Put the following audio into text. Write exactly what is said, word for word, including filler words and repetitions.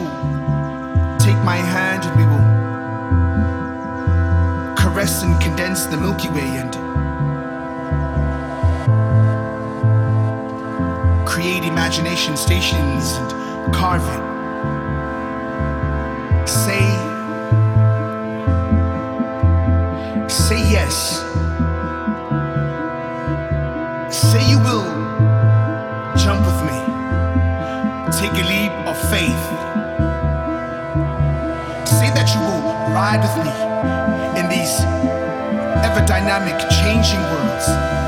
take my hand and we will caress and condense the Milky Way and create imagination stations and carve it. Say, say yes. Say you will jump with me. Take a leap of faith. Say that you will ride with me in these ever dynamic, changing worlds.